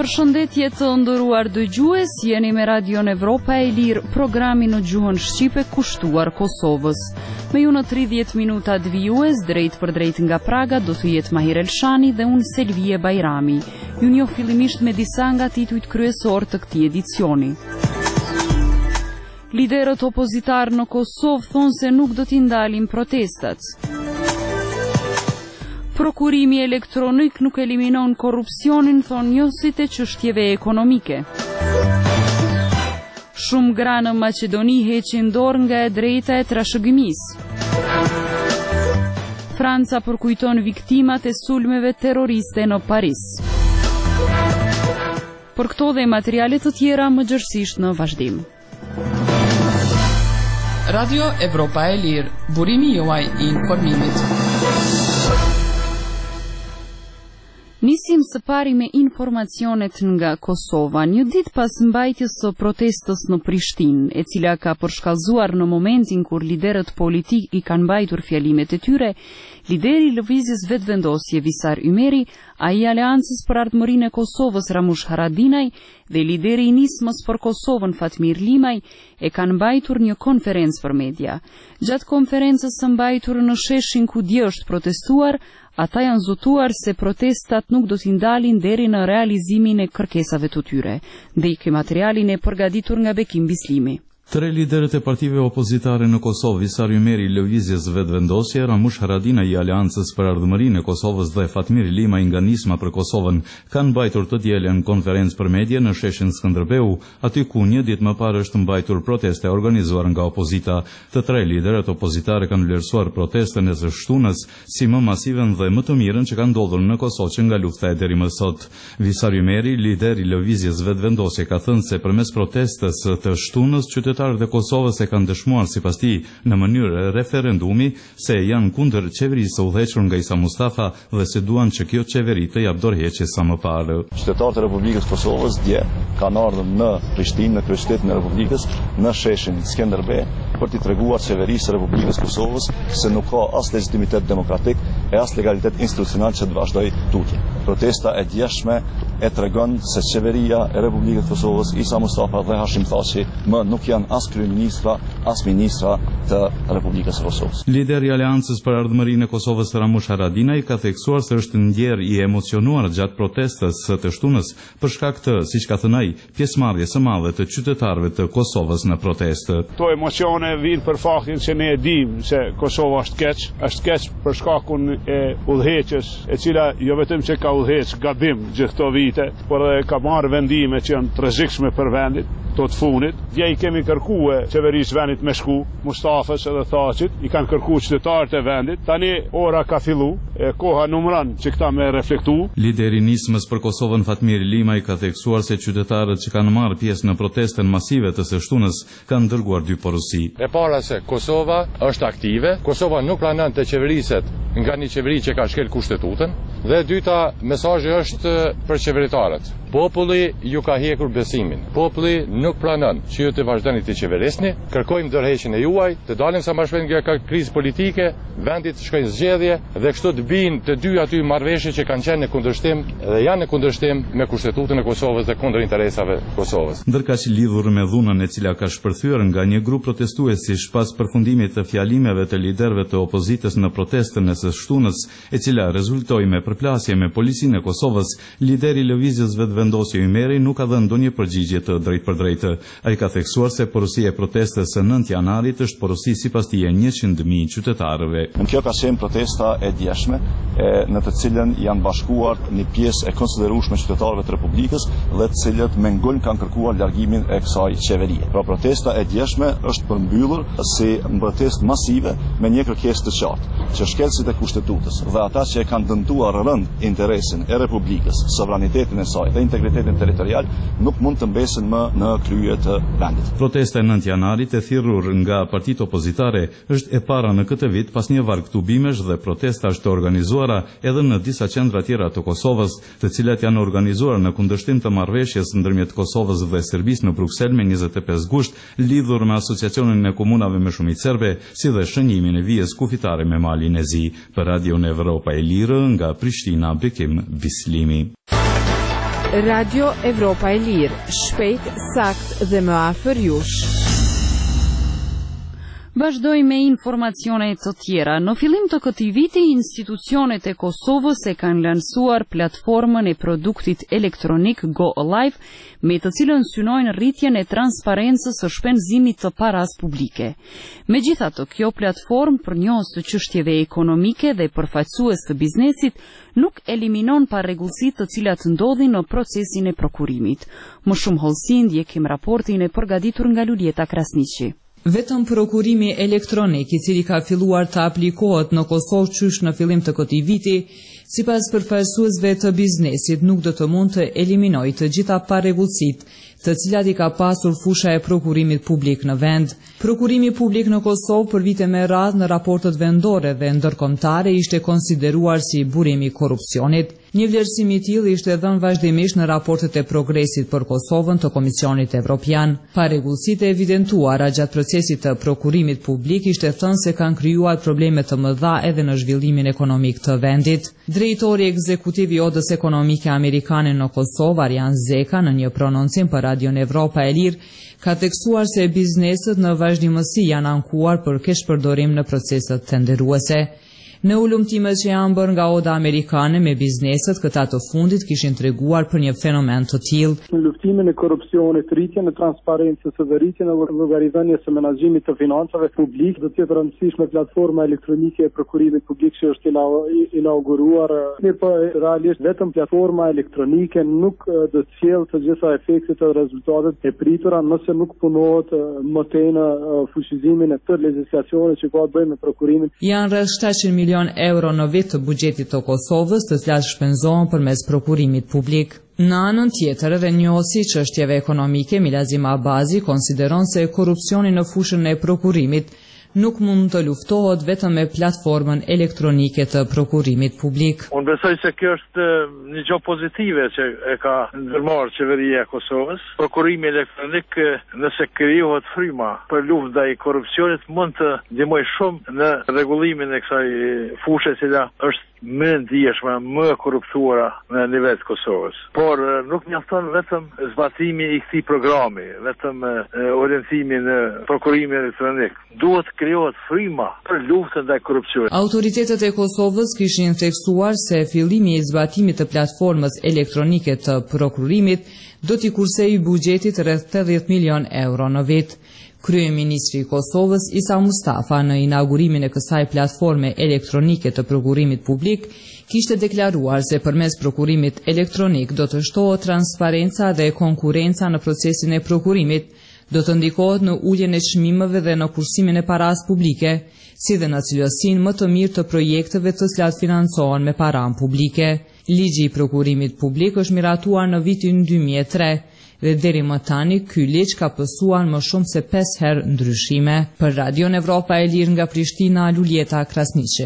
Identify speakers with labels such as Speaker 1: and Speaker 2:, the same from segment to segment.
Speaker 1: Përshëndetje të nderuar dëgjues, jeni me Radion Evropa e Lirë, programi në gjuhën shqipe kushtuar Kosovës. Me ju në 30 minuta vijues, drejt për drejt nga Praga, do të jetë Mahir Elshani dhe unë Selvie Bajrami. Ju njoh fillimisht me disa nga titujt kryesor të këtij edicioni. Liderët opozitar në Kosovë thonë se nuk do t'i ndalin protestat. Prokurimi elektronik nuk eliminon korrupsionin, thonë njohësit e çështjeve ekonomike. Shumë gra në Maqedoni heqin dorë nga e drejta e trashëgimisë. Franca përkujton viktimat e sulmeve terroriste në Paris. Për këto dhe materiale të tjera më gjërësisht në vazhdim.
Speaker 2: Radio Evropa e Lirë, burimi juaj i informimit.
Speaker 1: Nisim së pari me informacionet nga Kosova. Një ditë pas mbajtjes së protestës në Prishtinë, e cila ka përshkallëzuar në momentin kur liderët politik i kanë mbajtur fjalimet e tyre, lideri i lëvizjes vetëvendosje Visar Ymeri, ai i Aleancës për Ardhmërinë e Kosovës Ramush Haradinaj dhe lideri i Nismës për Kosovën Fatmir Limaj e kanë mbajtur një konferencë për media. Gjatë konferencës së mbajtur në sheshin ku dje është protestuar, ata janë zotuar se protestat nuk do t'i ndalin deri në realizimin e kërkesave të tyre. Ndjeki materialin e përgatitur nga Bekim Bislimi.
Speaker 3: Tre liderët e partive opozitare në Kosovë, Visar Ymeri i lëvizjes vetëvendosje, Ramush Haradinaj i Aleancës për Ardhmërinë e Kosovës dhe Fatmir Limaj nga Nisma për Kosovën, kanë mbajtur të dielën konferencë për media në sheshin Skënderbeu, aty ku një ditë më parë është mbajtur proteste organizuar nga opozita. Të tre liderët opozitare kanë vlerësuar protestën e së shtunës si më masive dhe më të mirën që ka ndodhur në Kosovë që nga lufta e deri më sot. Visar Ymeri, lider i lëvizjes vetëvendosje, ka thënë se përmes protestës të shtunës qytetarët e Kosovës e kanë dëshmuar sipas tij në mënyrë referendumi se janë kundër qeverisë së udhëhequr nga Isa Mustafa dhe se duan që kjo qeveri të jap dorëheqje sa më parë.
Speaker 4: Qytetarët e Republikës Kosovës dje kanë ardhur në Prishtinë, në kryeqytetin e Republikës, në sheshin Skënderbe, për t'i treguar qeverisë së Republikës Kosovës se nuk ka as legitimitet demokratik e as legalitet institucional që të vazhdoj tutje. Protesta e djeshme e tregon se qeveria e Republikës Kosovës, Isa Mustafa dhe Hashim Thaçi më nuk janë as kryeministra, as ministra të Republikës Kosovës.
Speaker 3: Lideri i Aleancës për Ardhmërinë e Kosovës Ramush Haradinaj ka theksuar se është ndjer i emocionuar gjatë protestës së të shtunës për shkak të, siç ka thënë ai, pjesëmarrjes së madhe të qytetarëve të Kosovës në protestë.
Speaker 5: Këto emocione vijnë për faktin se ne e dimë se Kosova është keq për shkakun e udhëheqjes, e cila jo vetëm që ka udhëheq gabim gjithë këto vite, por edhe ka marrë vendime që janë të rrezikshme për vendin. Të funit, dje i kemi kërkuar qeverisë vendit me shku, Mustafës edhe Thaçit, i kanë kërkuar qytetarët e vendit. Tani ora ka fillu, koha numëron që këta me reflektu.
Speaker 3: Lideri i Nismës për Kosovën Fatmir Limaj ka theksuar se qytetarët që kanë marrë pjesë në protestën masive të së shtunës kanë dërguar dy porosi.
Speaker 6: E para se Kosova është aktive, Kosova nuk planon të qeveriset nga një qeveri që ka shkel kushtetutën, dhe dyta mesazhi është për qeveritarët. Populli ju ka hekur besimin. Populli nuk planon që ju të vazhdoni të qeverisni. Kërkojmë dorëheqjen e juaj, të dalim sa më shpejt nga kjo krizë politike, vendit të shkojnë zgjedhje dhe kështu të bijnë të dy aty marrëveshje që kanë qenë në kundërshtim dhe janë në kundërshtim me kushtetutën e Kosovës dhe kundër interesave të Kosovës.
Speaker 3: Ndërkaq lidhur me dhunën e cila ka shpërthyer nga një grup protestuesish pas përfundimit të fjalimeve të liderëve të opozitës në protestën e së shtunës, e cila rezultoi me përplasje me policinë e Kosovës, lideri i lëvizjes vetëvendosje Ymeri nuk ka dhënë ndonjë përgjigje të drejtpërdrejtë. Ai ka theksuar se porosia e protestës së 9 janarit është porosi sipas tij 100.000 qytetarëve.
Speaker 4: Kjo ka qenë protesta e djeshme, në të cilën janë bashkuar një pjesë e konsiderueshme qytetarëve të Republikës dhe të cilët me ngulm kanë kërkuar largimin e kësaj qeverie. Pra protesta e djeshme është përmbyllur si protestë masive me një kërkesë të qartë, që shkelësit e kushtetutës dhe ata që e kanë dëmtuar rënd interesin e Republikës, sovranitetin e saj dhe integritetin territorial nuk mund të mbesin më në krye të vendit.
Speaker 3: Protesta e 9 janarit e thirrur nga partitë opozitare është e para në këtë vit pas një varg tubimesh dhe protestash të organizuara edhe në disa qendra tjera të Kosovës, të cilat janë organizuar në kundërshtim të marrëveshjes ndërmjet Kosovës dhe Serbisë në Bruksel me 25 gusht, lidhur me asociacionin e komunave me shumicë serbe, si dhe shënjimin e vijës kufitare me malin e zi. Për Radion Evropa e Lirë nga Prishtina, Bekim Bislimi.
Speaker 7: Radio Evropa e Lirë, shpejt, sakt dhe më afër jush.
Speaker 1: Vazhdoj me informacione të tjera. Në fillim të këtij viti, institucionet e Kosovës e kanë lansuar platformën e produktit elektronik Go Alive, me të cilën synojnë rritjen e transparencës së shpenzimit të paras publike. Megjithatë, kjo platformë përnjohës të çështjeve ekonomike dhe përfaqësues të biznesit nuk eliminon parregullsitë të cilat ndodhin në procesin e prokurimit. Më shumë hollësi ndjekim raportin e përgatitur nga Lulieta Krasniqi.
Speaker 8: Vetëm prokurimi elektronik, i cili ka filluar të aplikohet në Kosovë qysh në fillim të këtij viti, sipas përfaqësuesve të biznesit, nuk do të mund të eliminojë të gjitha parregullsitë të cilat i ka pasur fusha e prokurimit publik në vend. Prokurimi publik në Kosovë për vite me radhë në raportet vendore dhe ndërkombëtare ishte konsideruar si burim i korrupsionit. Një vlerësim i tillë ishte dhënë vazhdimisht në raportet e progresit për Kosovën të Komisionit Evropian. Parregullsitë e evidentuara gjatë procesit të prokurimit publik ishte thënë se kanë krijuar probleme të mëdha edhe në zhvillimin ekonomik të vendit. Drejtori ekzekutiv i Odës Ekonomike Amerikane në Kosovë, Arjan Zeka, në një prononcim për Radion Evropa e Lirë, ka theksuar se bizneset në vazhdimësi janë ankuar për keshpërdorim në proceset tenderuese. Në ulëmtimet që janë bërë nga Oda Amerikane me bizneset, këta të fundit kishin treguar për një fenomen të tillë.
Speaker 9: Në luftimin e korrupsionit, rritjen e transparencës dhe rritjen e llogaridhënies së menaxhimit të financave publik, do të jetë rëndësishme platforma elektronike e prokurimit publik që është inauguruar. Po realisht vetëm platforma elektronike nuk do të sjellë të gjitha efektet dhe rezultatet e pritura nëse nuk punohet më tej në fuqizimin e tërë legjislacionit që ka të bëjë me prokurimin.
Speaker 8: Janë rreth 700 milion euro në vit të buxhetit të Kosovës, të cilat shpenzohen përmes prokurimit publik. Në anën tjetër, edhe njohësi çështjeve ekonomike, Milazim Abazi konsideron se korrupsioni në fushën e prokurimit nuk mund të luftohet vetëm me platformën elektronike të prokurimit publik.
Speaker 10: Unë besoj se kjo është një gjë pozitive që e ka ndërmarrë qeveria e Kosovës. Prokurimi elektronik, nëse krijohet fryma për luftë ndaj korrupsionit, mund të ndihmojë shumë në rregullimin e kësaj fushë, e cila është më ndjeshme, më korruptuara në nivel të Kosovës. Por nuk mjafton vetëm zbatimi i këtij programi, vetëm orientimi në prokurimin elektronik. Duhet krijohet fryma për luftën ndaj korrupsionit.
Speaker 8: Autoritetet e Kosovës kishin theksuar se fillimi i zbatimit të platformës elektronike të prokurimit do t'i kursejë buxhetit rreth 80 milion euro në vit. Kryeministri i Kosovës, Isa Mustafa, në inaugurimin e kësaj platforme elektronike të prokurimit publik, kishte deklaruar se përmes prokurimit elektronik do të shtohet transparenca dhe konkurenca në procesin e prokurimit, do të ndikohet në uljen e çmimeve dhe në kursimin e paras publike, si dhe në cilësinë më të mirë të projekteve të cilat financohen me param publike. Ligji i prokurimit publik është miratuar në vitin 2003 dhe deri më tani ky ligj ka pësuar më shumë se 5 herë ndryshime. Për Radion Evropa e Lirë nga Prishtina, Lulieta Krasniqi.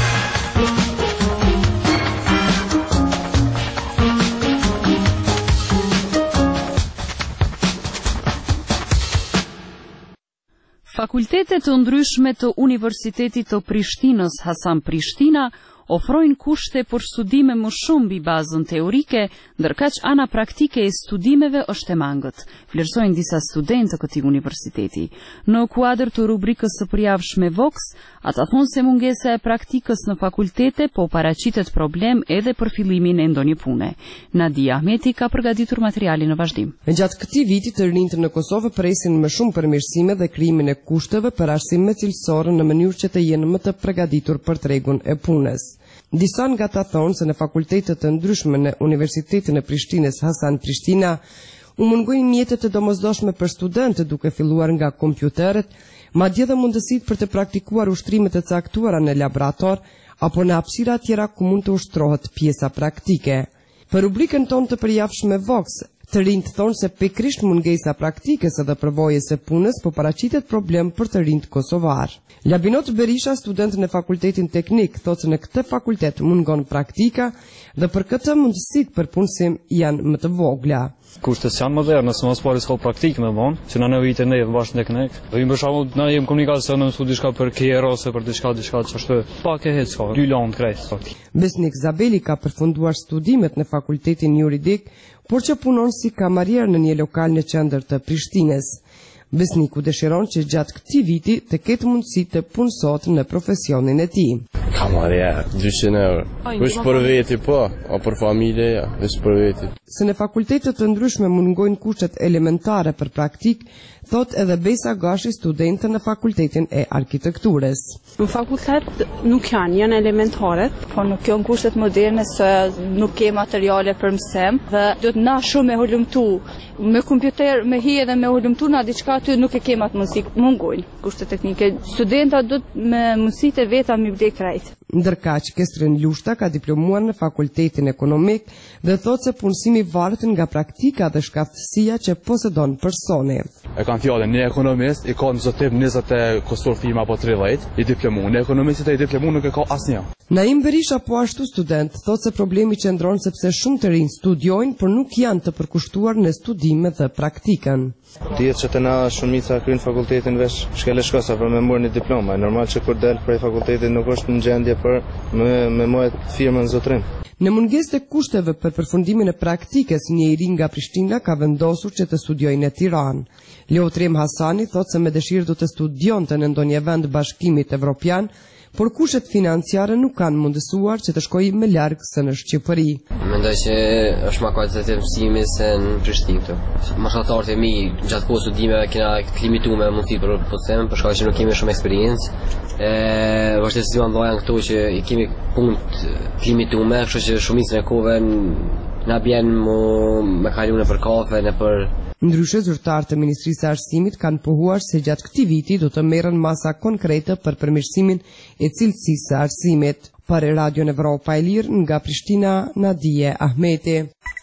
Speaker 1: Fakultetet të ndryshme të Universitetit të Prishtinës Hasan Prishtina ofrojnë kushte për studime më shumë mbi bazën teorike, ndërkaq ana praktike e studimeve është e mangët, vlerësojnë disa studentë të këtij universiteti. Në kuadër të rubrikës së përjavshme Vox, ata thonë se mungesa e praktikës në fakultete po paraqitet problem edhe për fillimin e ndonjë pune. Nadia Ahmeti ka përgatitur materialin në vazhdim.
Speaker 11: Gjatë këtij viti të rinjtë në Kosovë presin më shumë përmirësime dhe krijimin e kushteve për arsim cilësore në mënyrë që të jenë më të përgatitur për tregun e punës. Disa nga ta thonë se në fakultetet të ndryshme në Universitetin e Prishtinës Hasan Prishtina u mungojnë mjetet të domosdoshme për studentë, duke filluar nga kompjuterët, madje dhe mundësitë për të praktikuar ushtrimet e caktuara në laborator apo në hapësira tjera ku mund të ushtrohet pjesa praktike. Për rubrikën tonë të përjavshme Vox, të rinjtë thonë se pikërisht mungesa praktikës edhe përvojës së punës po paraqitet problem për të rinjtë kosovar. Labinot Berisha, student në Fakultetin Teknik, thotë se në këtë fakultet mungon praktika dhe për këtë mundësitë për punësim janë më të vogla.
Speaker 12: Kushtet janë moderne, nëse mos pari s'ka praktikë me vonë, që na në vitin ne bashkë teknik. Do i për shembull na jem komunikacion në studi diçka për KR ose për diçka çështë. Pak e hecka, 2 lan krejt.
Speaker 11: Besnik Zabeli ka përfunduar studimet në Fakultetin Juridik, por që punon si kamarier në një lokal në qendër të Prishtinës. Besniku dëshiron që gjatë këtij viti të ketë mundësi të punësot në profesionin e tij.
Speaker 13: Kamarier, 200 euro. Veç për veti po, o për familje, ja, veç për veti.
Speaker 11: Se në fakultetet të ndryshme mungojnë kushtet elementare për praktik, thot edhe Besa Gashi, studente në fakultetin e arkitekturës.
Speaker 14: Në fakultet nuk janë elementare, po nuk janë kushtet moderne se nuk ke materiale për mësim dhe duhet na shumë me hulumtu. Me kompjuter, me hi edhe me hulumtu na diçka aty nuk e kemi atë mundësi, mungojnë kushtet teknike. Studenta duhet me mundësitë e veta mi vdek krejt.
Speaker 11: Ndërkaq Kestrin Lushta ka diplomuar në Fakultetin Ekonomik dhe thot se punësimi varet nga praktika dhe shkaftësia që posedon personi.
Speaker 15: E kanë fjallën një ekonomist, i ka në zotim 20 e kostur firma apo 30, i diplomu. Në ekonomistit e i diplomu nuk e ka asnjë.
Speaker 11: Naim Berisha po ashtu student, thot se problemi qëndron sepse shumë të rinj studiojnë, por nuk janë të përkushtuar në studime dhe praktikën.
Speaker 16: Dihet që të na shumica kryen fakultetin veç shkele shkosa për me marrë një diploma. Normal që kur del prej fakultetit nuk është në gjendje për me marrë firmën zotrim.
Speaker 11: Në mungesë të kushteve për përfundimin e praktikës, një i ri nga Prishtina ka vendosur që të studiojë në Tiranë. Leotrim Hasani thot se me dëshirë do të studionte në ndonjë vend bashkimit evropian, por kushtet financiare nuk kanë mundësuar që të shkojë më larg se në Shqipëri.
Speaker 17: Mendoj që është më kualitativ mësimi se në Prishtinë këtu. Mashatarët e mi gjatë kohës studimeve kena limituar me mundësi për pusim, për shkak që nuk kemi shumë eksperiencë. Vështirësia ndajnë këtu që i kemi punë të limituar, kështu që shumicën e kohëve na bjen me kaluar për kafe, në për
Speaker 11: Ndryshe, zyrtarët e Ministrisë së Arsimit kanë pohuar se gjatë këtij viti do të merren masa konkrete për përmirësimin e cilësisë së arsimit. Për Radio Evropa e Lirë nga Prishtina, Nadije Ahmeti.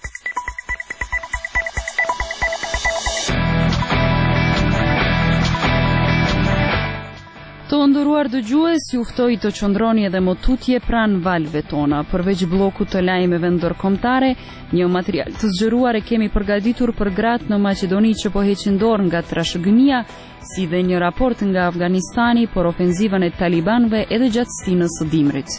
Speaker 1: Të nderuar dëgjues, ju ftoj të qëndroni edhe më tutje pranë valve tona. Përveç bllokut të lajmeve ndërkombëtare, një material të zgjeruar e kemi përgatitur për gratë në Maqedoni që po heqin dorë nga trashëgimia, si dhe një raport nga Afganistani për ofenzivën e talibanëve edhe gjatësinë së dimrit.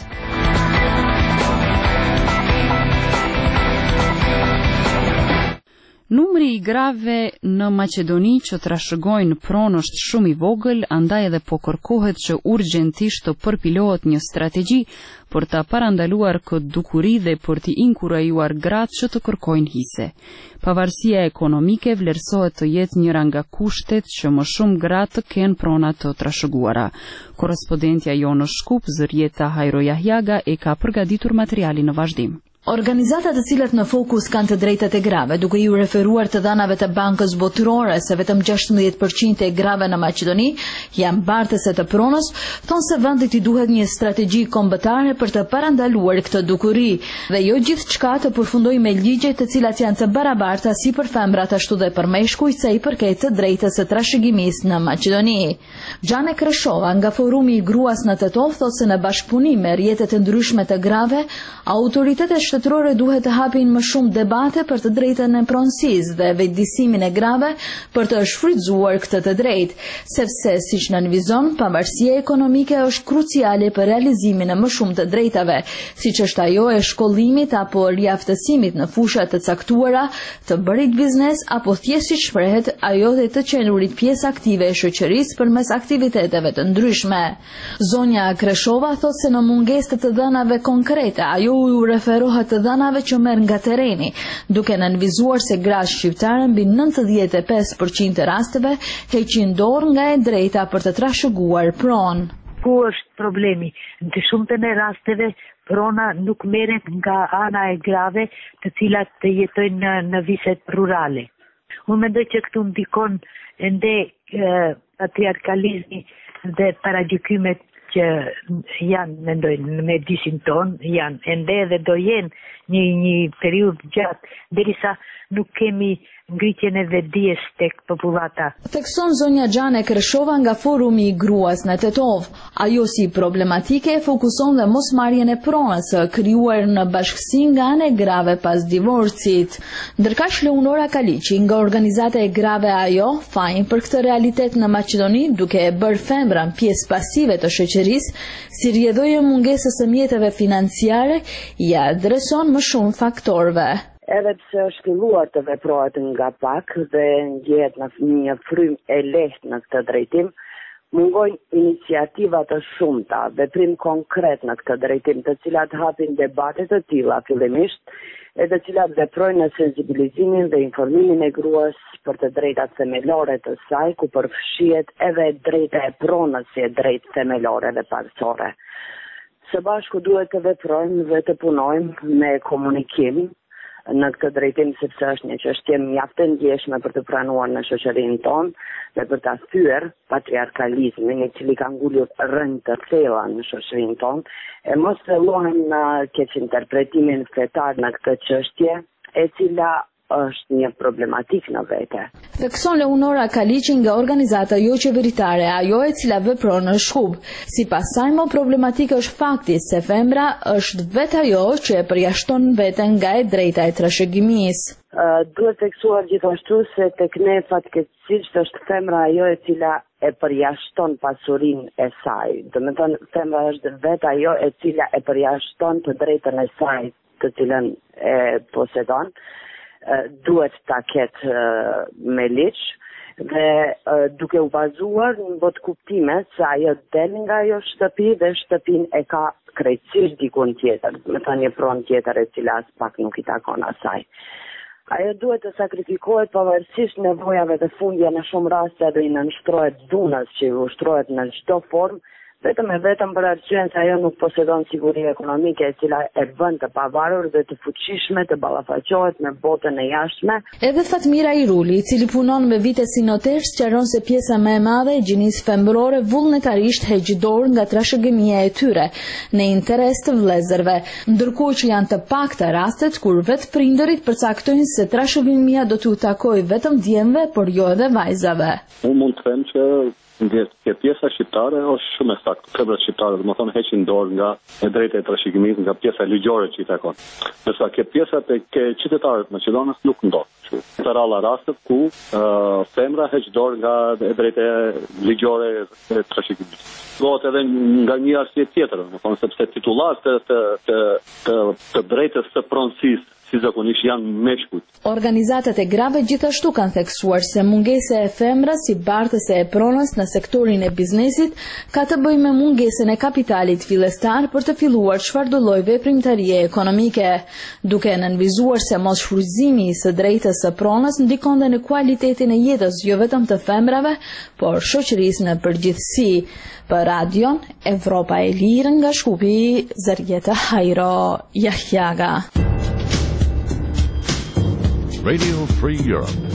Speaker 1: Numri i grave në Maqedoni që trashëgojnë pronë është shumë i vogël, andaj edhe po kërkohet që urgjentisht të përpilohet një strategji për të parandaluar këtë dukuri dhe për të inkurajuar gratë që të kërkojnë hise. Pavarësia ekonomike vlerësohet të jetë njëra nga kushtet që më shumë gratë të kenë prona të trashëguara. Korrespondentja jonë në Shkup, Zërieta Hajro Jahjaga, e ka përgatitur materialin në vazhdim.
Speaker 18: Organizatat të cilat në fokus kanë të drejtat e grave, duke ju referuar të dhanave të bankës botërore se vetëm 16% e grave në Maqedoni janë bartëse të pronës, thonë se vendit i duhet një strategji kombëtare për të parandaluar këtë dukuri dhe jo gjithçka të përfundojë me ligje të cilat janë të barabarta si për femrat ashtu dhe për meshkujt sa i përket të drejtës së trashëgimisë në Maqedoni. Xhane Kreshova nga Forumi i Gruas në Tetov thotë se në bashkëpunim me rrjetet e ndryshme të grave, autoritetet shtetërore duhet të hapin më shumë debate për të drejtën e pronësisë dhe vetëdijsimin e grave për të shfrytzuar këtë të drejtë, sepse siç nënvizon, pavarësia ekonomike është kruciale për realizimin e më shumë të drejtave, siç është ajo e shkollimit apo riaftësimit në fusha të caktuara, të bërit biznes apo thjesht siç shprehet ajo dhe të qenurit pjesë aktive e shoqërisë përmes aktiviteteve të ndryshme. Zonja Kreshova thotë se në mungesë të dhënave konkrete, ajo u referohet të dhënave që merr nga tereni, duke nënvizuar se gratë shqiptare mbi 95% të rasteve heqin dorë nga e drejta për të trashëguar pronë.
Speaker 19: Ku është problemi? Në shumtën e rasteve prona nuk merret nga ana e grave të cilat të jetojnë në viset rurale. Unë mendoj që këtu ndikon ende patriarkalizmi dhe paragjykimet që janë, mendojnë, me dyshim tonë, janë ende dhe do jenë një periudhë gjatë, derisa nuk kemi ngritjen e vetdijes tek popullata.
Speaker 18: Thekson zonja Xhane Kreshova nga Forumi i Gruas në Tetov. Ajo si problematike fokuson dhe mosmarrjen e pronës së krijuar në bashkësi nga ana e grave pas divorcit. Ndërkaq Leonora Kaliqi nga organizata e grave ajo fajin për këtë realitet në Maqedoni, duke e bërë femrën pjesë pasive të shoqërisë, si rrjedhojë mungesës së mjeteve financiare, ja adreson më shumë faktorëve.
Speaker 20: Edhe pse është filluar të veprohet nga pak dhe ngjehet në një frymë e lehtë në këtë drejtim, mungojnë iniciativa të shumta, veprim konkret në këtë drejtim, të cilat hapin debate të tilla fillimisht, e të cilat veprojnë në sensibilizimin dhe informimin e gruas për të drejtat themelore të saj, ku përfshihet edhe drejta e pronës si e drejtë themelore dhe parësore. Së bashku duhet të veprojmë dhe të punojmë me komunikim në këtë drejtim, sepse është një çështje mjaft e ndjeshme për të pranuar në shoqërinë tonë dhe për ta thyer patriarkalizmin, i cili ka ngulur rrënjë të thella në shoqërinë tonë, e mos thellohem në keqinterpretimin fetar në këtë çështje, e cila është një problematik në vete.
Speaker 18: Thekson Leonora Kaliqi nga organizata jo qeveritare, ajo e cila vepron në Shkup. Sipas saj, më problematike është fakti se femra është vetë ajo që e përjashton veten nga e drejta e trashëgimisë.
Speaker 20: Duhet theksuar gjithashtu se tek ne fatkeqësisht është femra ajo e cila e përjashton pasurinë e saj. Domethënë femra është vetë ajo e cila e përjashton të drejtën e saj, të cilën e posedon. Duhet ta ketë me liq dhe duke u bazuar në botë kuptimet se ajo del nga ajo shtëpi dhe shtëpin e ka krejtësisht dikun tjetër, me thënë një pronë tjetër e cila as pak nuk i takon asaj. Ajo duhet të sakrifikohet pavarësisht nevojave të fundja, në shumë raste edhe i nënshtrohet dhunës që i ushtrohet në çdo formë, vetëm për arsyen se ajo nuk posedon siguri ekonomike, e cila e bën të pavarur dhe të fuqishme të ballafaqohet me botën e jashtme.
Speaker 18: Edhe Fatmira Iruli, i cili punon me vite si noter, sqaron se pjesa më e madhe e gjinisë femërore vullnetarisht heq dorë nga trashëgimia e tyre në interes të vëllezërve, ndërkohë që janë të pakta rastet kur vetë prindërit përcaktojnë se trashëgimia do t'u takojë vetëm djemve, por jo edhe vajzave.
Speaker 21: Unë mund të them që kjo pjesa shqiptare është shumë e saktë. Femrat shqiptare, domethënë, heqin dorë nga e drejta e trashëgimisë, nga pjesa ligjore që i takon. Ndërsa kjo pjesa tek qytetarët e Maqedonisë nuk ndodh. Ka ralla rastet ku femra heq dorë nga e drejta ligjore e trashëgimisë. Gohet edhe nga një arsye tjetër, domethënë sepse titullarët të drejtës së pronësisë si zakonisht janë meshkujt.
Speaker 18: Organizatat e grave gjithashtu kanë theksuar se mungesa e femrës si bartëse e pronës në sektorin e biznesit ka të bëjë me mungesën e kapitalit fillestar për të filluar çfarëdo lloj veprimtarie ekonomike, duke nënvizuar se mos shfrytëzimi i së drejtës së pronës ndikon dhe në kualitetin e jetës jo vetëm të femrave, por shoqërisë në përgjithësi. Për radion Evropa e Lirë nga Shkupi, Zërjeta Hajro Jahjaga.
Speaker 22: Radio Free Europe.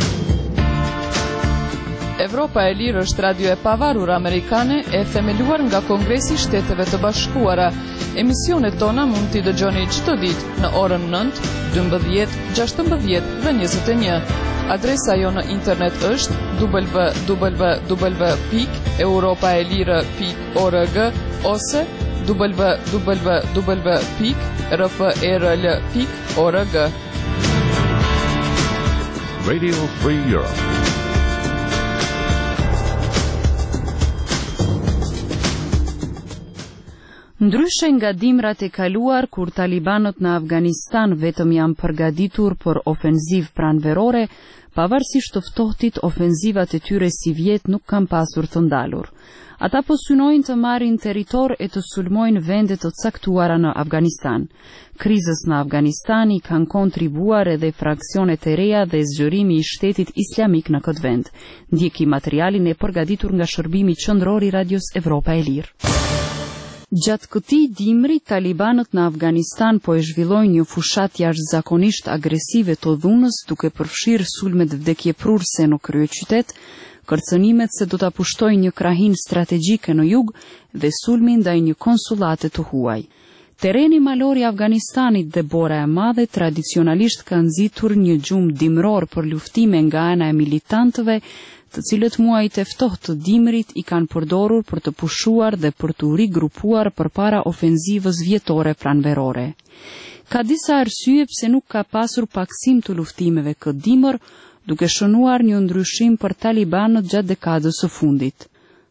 Speaker 2: Evropa e Lirë është radio e pavarur amerikane e themeluar nga Kongresi i Shteteve të Bashkuara. Emisionet tona mund t'i dëgjoni çdo ditë në orën 9, 12, 16 dhe 21. Adresa jo në internet është www.europaelire.org ose www.rfrl.org.
Speaker 22: Radio Free Europe.
Speaker 1: Ndryshe nga dimrat e kaluar kur talibanët në Afganistan vetëm janë përgatitur për ofenziv pranverore, pavarësisht të ftohtit, ofenzivat e tyre si vjet nuk kanë pasur të ndalur. Ata po synojnë të marrin territor e të sulmojnë vende të caktuara në Afganistan. Krizës në Afganistan i kanë kontribuar edhe fraksionet e reja dhe zgjerimi i shtetit islamik në këtë vend. Ndjeki materialin e përgatitur nga shërbimi qendror i Radios Evropa e Lirë. Gjatë këtij dimri, talibanët në Afganistan po e zhvillojnë një fushat jashtëzakonisht agresive të dhunës, duke përfshirë sulmet vdekjeprurse në kryeqytet, kërcënimet se do ta pushtojnë një krahinë strategjike në jug dhe sulmin ndaj një konsullate të huaj. Tereni malor i Afganistanit dhe Bora e Madhe tradicionalisht ka nxitur një gjumë dimror për luftime nga ana e militantëve, të cilët muajt e ftohtë të dimrit i kanë përdorur për të pushuar dhe për të rigrupuar përpara ofenzivës vjetore pranverore. Ka disa arsye pse nuk ka pasur paksim të luftimeve këtë dimër, duke shënuar një ndryshim për talibanët gjatë dekadës së fundit.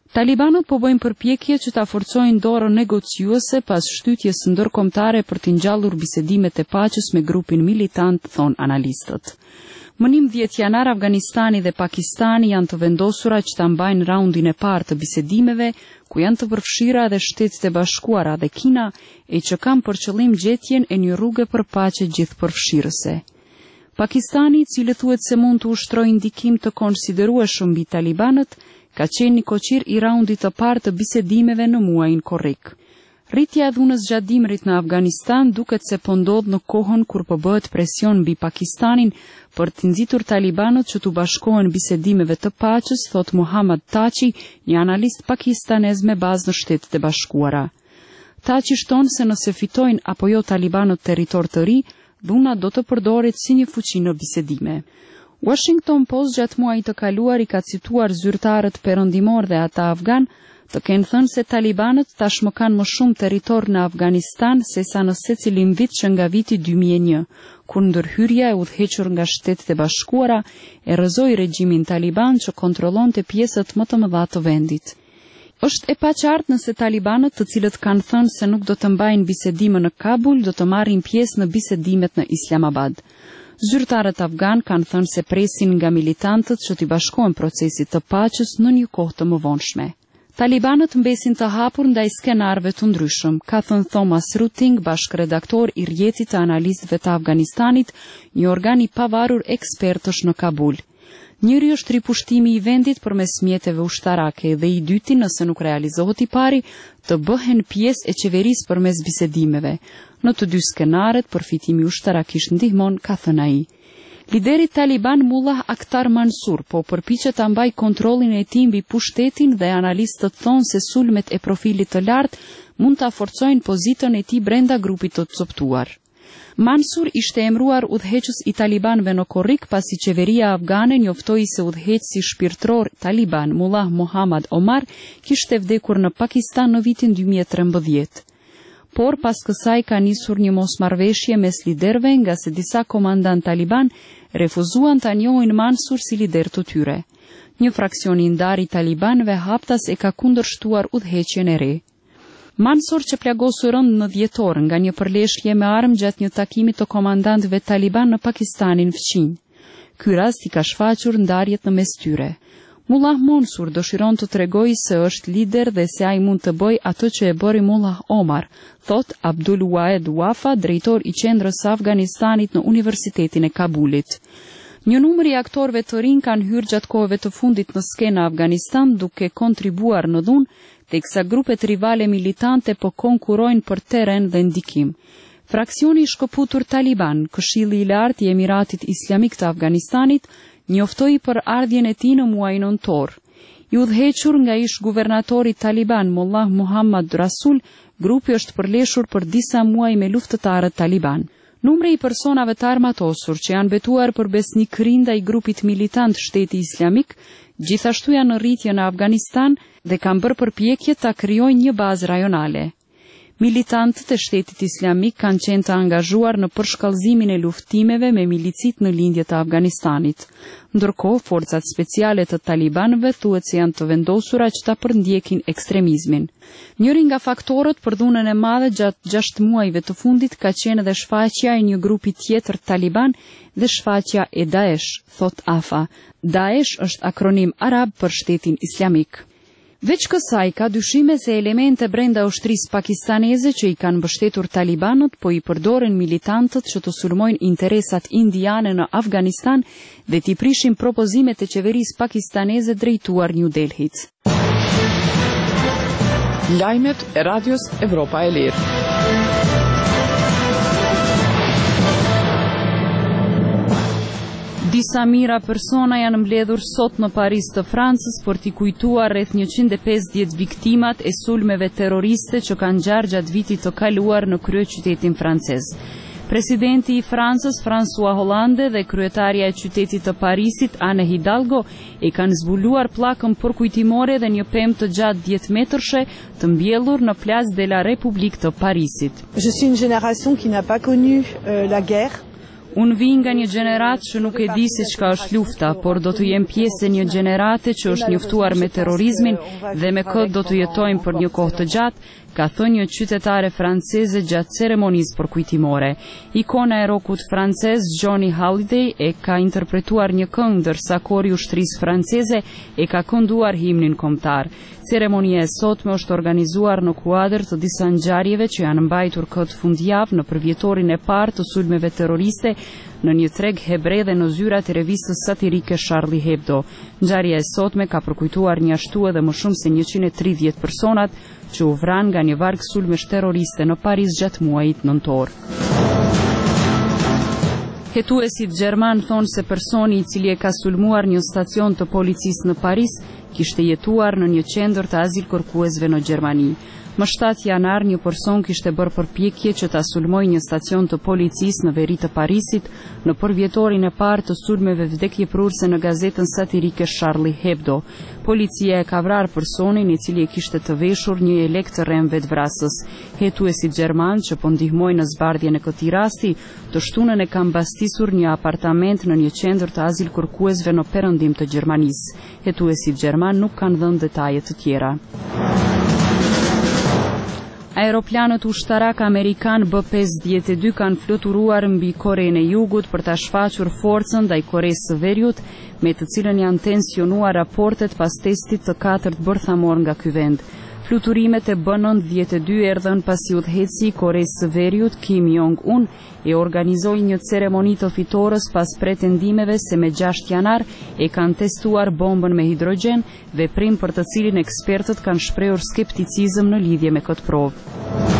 Speaker 1: Talibanët po bëjnë përpjekje që ta forcojnë dorën negociuese pas shtytjes ndërkombëtare për të ngjallur bisedimet e paqes me grupin militant, thon analistët. Më 11 janar Afganistani dhe Pakistani janë të vendosura që ta mbajnë raundin e parë të bisedimeve, ku janë të përfshira edhe Shtetet e Bashkuara dhe Kina, e që kanë për qëllim gjetjen e një rruge për paqe gjithëpërfshirëse. Pakistani, i cili thuhet se mund të ushtrojë ndikim të konsiderueshëm mbi talibanët, ka qenë një koqir i raundit të parë të bisedimeve në muajin korrik. Rritja e dhunës gjatë dimrit në Afganistan duket se po ndodh në kohën kur po bëhet presion mbi Pakistanin për të nxitur talibanët që të bashkohen bisedimeve të paqes, thot Muhammad Tachi, një analist pakistanez me bazë në Shtetet e Bashkuara. Tachi shton se nëse fitojnë apo jo talibanët territor të ri, dhuna do të përdoret si një fuqi në bisedime. Washington Post gjatë muajit të kaluar i ka cituar zyrtarët perëndimor dhe ata afgan të kenë thënë se talibanët tashmë kanë më shumë territor në Afganistan sesa në secilin vit që nga viti 2001, kur ndërhyrja e udhëhequr nga Shtetet e Bashkuara e rrëzoi regjimin taliban që kontrollonte pjesët më të mëdha të vendit. Është e paqartë nëse talibanët, të cilët kanë thënë se nuk do të mbajnë bisedime në Kabul, do të marrin pjesë në bisedimet në Islamabad. Zyrtarët afgan kanë thënë se presin nga militantët që t'i bashkohen procesit të paqes në një kohë të mëvonshme. Talibanët mbesin të hapur ndaj skenarëve të ndryshëm, ka thënë Thomas Ruting, bashkëredaktor i rrjetit të analistëve të Afganistanit, një organ i pavarur ekspertësh në Kabul. Njëri është ripushtimi i vendit përmes mjeteve ushtarake dhe i dyti, nëse nuk realizohet i pari, të bëhen pjesë e qeverisë përmes bisedimeve. Në të dy skenaret, përfitimi ushtarakisht ndihmon, ka thënë ai. Lideri Taliban Mullah Akhtar Mansur po përpiqet ta mbajë kontrollin e tij mbi pushtetin dhe analistët thonë se sulmet e profilit të lartë mund ta forcojnë pozitën e tij brenda grupit të coptuar. Mansur ishte emruar udhëheqës i talibanëve në korrik pasi qeveria afgane njoftoi se udhëheqësi shpirtëror taliban Mullah Muhammad Omar kishte vdekur në Pakistan në vitin 2013. Por pas kësaj ka nisur një mosmarrveshje mes liderëve nga se disa komandant taliban refuzuan ta njohin Mansur si lider të tyre. Një fraksion i ndar i talibanëve haptas e ka kundërshtuar udhëheqjen e re. Mansur që plagosu rënd në dhjetor nga një përleshje me armë gjatë një takimi të komandantëve taliban në Pakistanin fqinj. Ky rast i ka shfaqur ndarjet në mes tyre. Mullah Mansur dëshiron të tregojë se është lider dhe se ai mund të bëjë atë që e bëri Mullah Omar, thot Abdul Wahed Wafa, drejtor i qendrës së Afganistanit në Universitetin e Kabulit. Një numër i aktorëve të rinj kanë hyrë gjatë kohëve të fundit në skenë Afganistan duke kontribuar në dhunë, teksa grupet rivale militante po konkurrojnë për terren dhe ndikim. Fraksioni i shkëputur Taliban, Këshilli i Lartë i Emiratit Islamik të Afganistanit, njoftoi për ardhjen e tij në muajin nëntor. I udhëhequr nga ish guvernatori Taliban Mullah Muhammad Rasul, grupi është përleshur për disa muaj me luftëtarët Taliban. Numri i personave të armatosur që janë betuar për besnikëri ndaj grupit militant Shteti Islamik, gjithashtu janë në rritje në Afganistan dhe kanë bërë përpjekje ta krijojnë një bazë rajonale. Militantët e Shtetit Islamik kanë qenë të angazhuar në përshkallëzimin e luftimeve me milicit në lindje të Afganistanit. Ndërkohë, forcat speciale të talibanëve thuhet se janë të vendosura që ta përndjekin ekstremizmin. Njëri nga faktorët për dhunën e madhe gjatë 6 muajve të fundit ka qenë edhe shfaqja e një grupi tjetër taliban dhe shfaqja e Daesh, thot AFA. Daesh është akronim arab për Shtetin Islamik. Veç kësaj ka dyshime se elemente brenda ushtrisë pakistaneze që i kanë mbështetur talibanët po i përdoren militantët që të sulmojnë interesat indiane në Afganistan dhe t'i prishin propozimet e qeverisë pakistaneze drejtuar New Delhit.
Speaker 2: Lajmet e Radios Evropa e Lirë.
Speaker 1: Disa mijëra persona janë mbledhur sot në Paris të Francës për t'i kujtuar rreth 150 viktimat e sulmeve terroriste që kanë ngjarë gjatë vitit të kaluar në kryeqytetin francez. Presidenti i Francës, François Hollande, dhe kryetaria e qytetit të Parisit, Anne Hidalgo, e kanë zbuluar pllakën përkujtimore dhe një pemë të gjatë 10 metërshe të mbjellur në Place de la République të Parisit.
Speaker 5: Je suis une génération qui n'a pas connu la guerre.
Speaker 1: Unë vi nga një gjeneratë që nuk e di se çka është lufta, por do të jem pjesë e një gjenerate që është njoftuar me terrorizmin dhe me këtë do të jetojmë për një kohë të gjatë, ka thënë një qytetare franceze gjatë ceremonisë përkujtimore. Ikona e rokut francez Johnny Hallyday e ka interpretuar një këngë ndërsa kori i ushtrisë franceze e ka kënduar himnin kombëtar. Ceremonia e sotme është organizuar në kuadër të disa ngjarjeve që janë mbajtur këtë fundjavë në përvjetorin e parë të sulmeve terroriste në një treg hebre dhe në zyrat e revistës satirike Charlie Hebdo. Ngjarja e sotme ka përkujtuar njashtu edhe më shumë se 130 personat që u vranë nga një varg sulmesh terroriste në Paris gjatë muajit nëntor. Hetuesit gjerman thonë se personi i cili e ka sulmuar një stacion të policisë në Paris kishte jetuar në një qendër të azil kërkuesve në Gjermani. Më 7 janar një person kishte bërë përpjekje që ta sulmoj një stacion të policisë në veri të Parisit në përvjetorin e parë të sulmeve vdekjeprurse në gazetën satirike Charlie Hebdo. Policia e ka vrarë personin i cili e kishte të veshur një elek të rremve të vrasës. Hetuesit gjerman që po ndihmojnë në zbardhjen e këtij rasti, të shtunën e kanë mbastisur një apartament në një qendër të azil kërkuesve në perëndim të Gjermanisë. Hetuesit gjerman nuk kanë dhënë detaje të tjera. Aeroplanët ushtarak amerikan B-52 kanë fluturuar mbi Korenë e Jugut për ta shfaqur forcën ndaj Koresë së Veriut, me të cilën janë tensionuar raportet pas testit të 4 bërthamor nga ky vend. Fluturimet e B-92 erdhën pasi udhëheci i Koresë së Veriut Kim Jong-un e organizoi një ceremoni të fitores pas pretendimeve se me 6 janar e kanë testuar bombën me hidrogjen, veprim për të cilin ekspertët kanë shprehur skepticizëm në lidhje me këtë provë.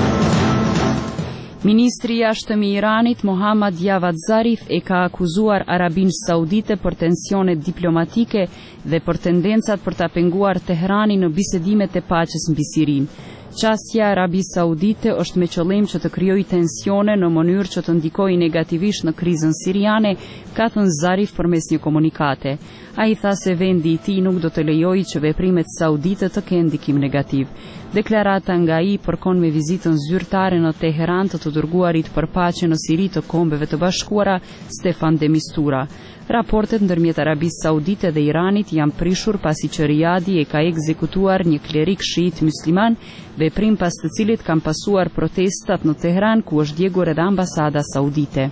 Speaker 1: Ministri i jashtëm i Iranit Mohammad Javad Zarif e ka akuzuar Arabinë Saudite për tensionet diplomatike dhe për tendencat për ta penguar Teheranin në bisedimet e paqes mbi Sirinë. Qasja e Arabisë Saudite është me qëllim që të krijojë tensione në mënyrë që të ndikojë negativisht në krizën siriane, ka thënë Zarif përmes një komunikate. Ai tha se vendi i tij nuk do të lejojë që veprimet saudite të kenë ndikim negativ. Deklarata nga ai përkon me vizitën zyrtare në Teheran të dërguarit për paqe në Siri të Kombeve të Bashkuara Stefan de Mistura. Raportet ndërmjet Arabisë Saudite dhe Iranit janë prishur pasi që Riadi e ka ekzekutuar një klerik shiit musliman, veprim pas të cilit kanë pasuar protestat në Teheran ku është djegur edhe ambasada saudite.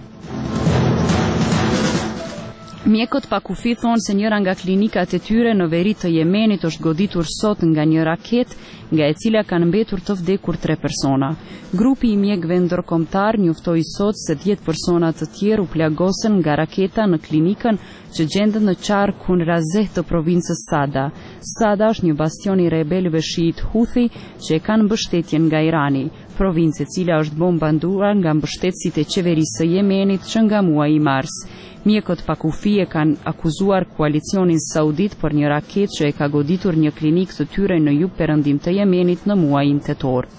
Speaker 1: Mjekët pa kufi thonë se njëra nga klinikat e tyre në veri të Jemenit është goditur sot nga një raket, nga e cila kanë mbetur të vdekur 3 persona. Grupi i mjekëve ndërkombëtar njoftoi sot se 10 persona të tjerë u plagosën nga raketa në klinikën që gjendet në qarkun Razeh të provincës Sada. Sada është një bastion i rebelëve shiit Houthi që e kanë mbështetjen nga Irani, provincë e cila është bombarduar nga mbështetësit e qeverisë së Jemenit që nga muaji i mars. Mjekët pa kufi e kanë akuzuar koalicionin saudit për një raket që e ka goditur një klinik të tyre në jug perëndim të Jemenit në muajin tetor.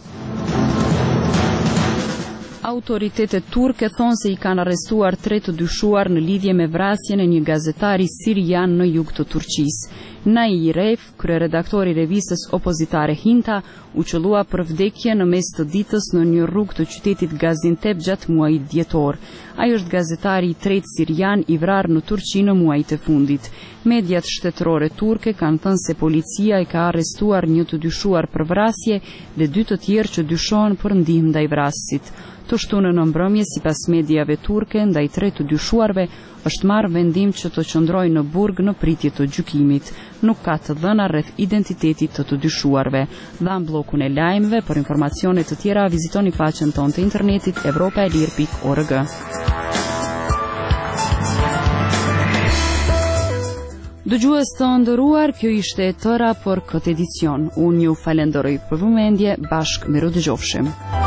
Speaker 1: Autoritetet turke thonë se i kanë arrestuar 3 të dyshuar në lidhje me vrasjen e një gazetari sirian në jug të Turqisë. Nai Ref, kryeredaktori i revistës opozitare Hinta, u qellua për vdekje në mes të ditës në një rrugë të qytetit Gaziantep gjatë muajit dhjetor. Ai është gazetari i 3 sirian i vrarë në Turqi në muajit e fundit. Mediat shtetërore turke kanë thënë se policia i ka arrestuar një të dyshuar për vrasje dhe 2 të tjerë që dyshohen për ndihmë ndaj vrasësit. Të shtunën në mbrëmje, sipas mediave turke, ndaj 3 të dyshuarve është marrë vendim që të qëndrojnë në burg në pritje të gjykimit. Nuk ka të dhëna rreth identitetit të dyshuarve. Dhan bllokun e lajmeve. Për informacione të tjera vizitoni faqen tonë të internetit europaelir.org. Dëgjues të nderuar, kjo ishte e tëra për këtë edicion. Unë ju falenderoj për vëmendje, bashkë me ridëgjofshim.